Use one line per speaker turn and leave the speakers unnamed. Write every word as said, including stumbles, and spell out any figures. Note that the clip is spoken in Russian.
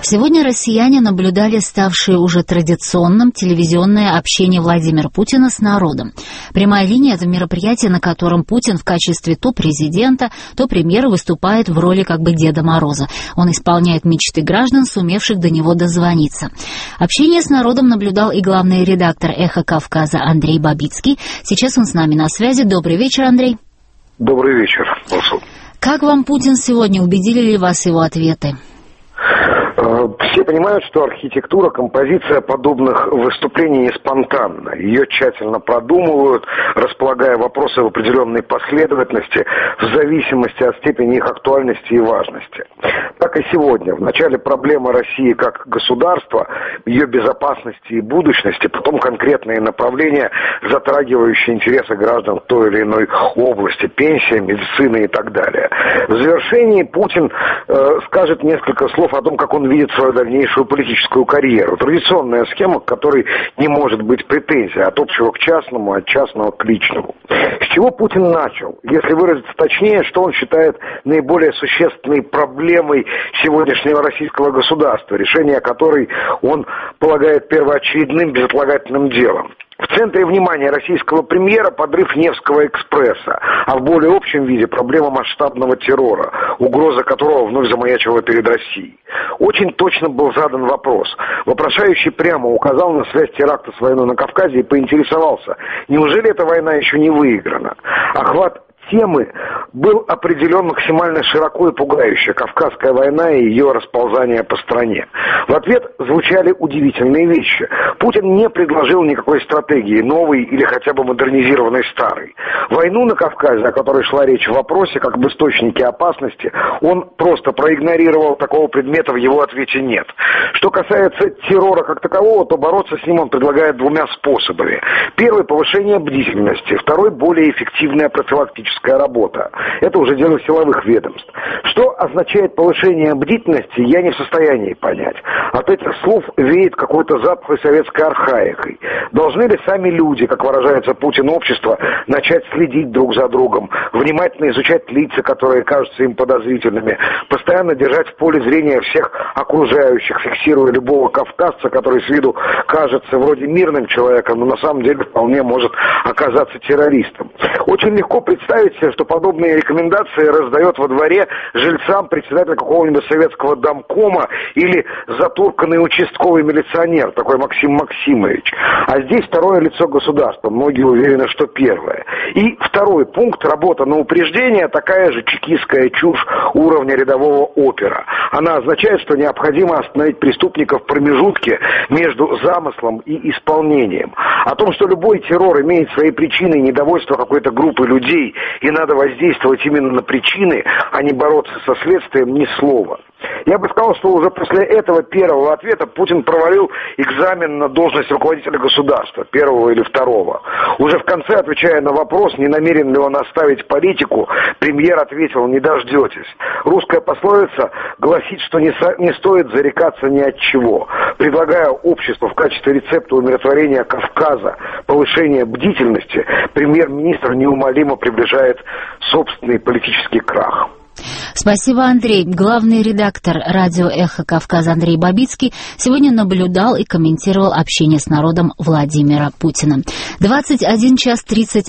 Сегодня россияне наблюдали ставшее уже традиционным телевизионное общение Владимира Путина с народом. Прямая линия – это мероприятие, на котором Путин в качестве то президента, то премьера выступает в роли как бы Деда Мороза. Он исполняет мечты граждан, сумевших до него дозвониться. Общение с народом наблюдал и главный редактор «Эхо Кавказа» Андрей Бабицкий. Сейчас он с нами на связи. Добрый вечер, Андрей.
Добрый вечер.
Как вам Путин сегодня? Убедили ли вас его ответы?
Все понимают, что архитектура, композиция подобных выступлений не спонтанна. Ее тщательно продумывают, располагая вопросы в определенной последовательности в зависимости от степени их актуальности и важности. Так и сегодня. Вначале проблема России как государства, ее безопасности и будущности, потом конкретные направления, затрагивающие интересы граждан в той или иной области, пенсия, медицина и так далее. В завершении Путин э, скажет несколько слов о том, как он видит свою дальнейшую политическую карьеру. Традиционная схема, к которой не может быть претензий от общего к частному, от частного к личному. С чего Путин начал? Если выразиться точнее, что он считает наиболее существенной проблемой сегодняшнего российского государства, решение которой он полагает первоочередным безотлагательным делом. В центре внимания российского премьера подрыв Невского экспресса, а в более общем виде проблема масштабного террора, угроза которого вновь замаячила перед Россией. Очень точно был задан вопрос. Вопрошающий прямо указал на связь теракта с войной на Кавказе и поинтересовался, неужели эта война еще не выиграна? Охват темы был определен максимально широко и пугающе. Кавказская война и ее расползание по стране. В ответ звучали удивительные вещи. Путин не предложил никакой стратегии, новой или хотя бы модернизированной старой. Войну на Кавказе, о которой шла речь в вопросе, как об источнике опасности, он просто проигнорировал, такого предмета в его ответе нет. Что касается террора как такового, то бороться с ним он предлагает двумя способами. Первый – повышение бдительности, второй – более эффективная профилактическая работа. Это уже дело силовых ведомств. Что означает повышение бдительности, я не в состоянии понять. От этих слов веет какой-то запахой советской архаикой. Должны ли сами люди, как выражается Путин, общество, начать следить друг за другом, внимательно изучать лица, которые кажутся им подозрительными, постоянно держать в поле зрения всех окружающих, фиксируя любого кавказца, который с виду кажется вроде мирным человеком, но на самом деле вполне может оказаться террористом. Очень легко представить себе, что подобные рекомендации раздает во дворе жильцам председателя какого-нибудь советского домкома или затурканный участковый милиционер, такой Максим Максимович. А здесь второе лицо государства. Многие уверены, что первое. И второй пункт, работа на упреждение, такая же чекистская чушь уровня рядового опера. Она означает, что необходимо остановить преступников в промежутке между замыслом и исполнением. О том, что любой террор имеет свои причины и недовольство какой-то группы людей, и надо воздействовать именно на причины, а не бороться со следствием, ни слова. Я бы сказал, что уже после этого первого ответа Путин провалил экзамен на должность руководителя государства, первого или второго. Уже в конце, отвечая на вопрос, не намерен ли он оставить политику, премьер ответил: не дождетесь. Русская пословица гласит, что не, со, не стоит зарекаться ни от чего. Предлагая обществу в качестве рецепта умиротворения Кавказа повышение бдительности, премьер-министр неумолимо приближает собственный политический крах.
Спасибо, Андрей. Главный редактор радио «Эхо Кавказа» Андрей Бабицкий сегодня наблюдал и комментировал общение с народом Владимира Путина. двадцать один час тридцать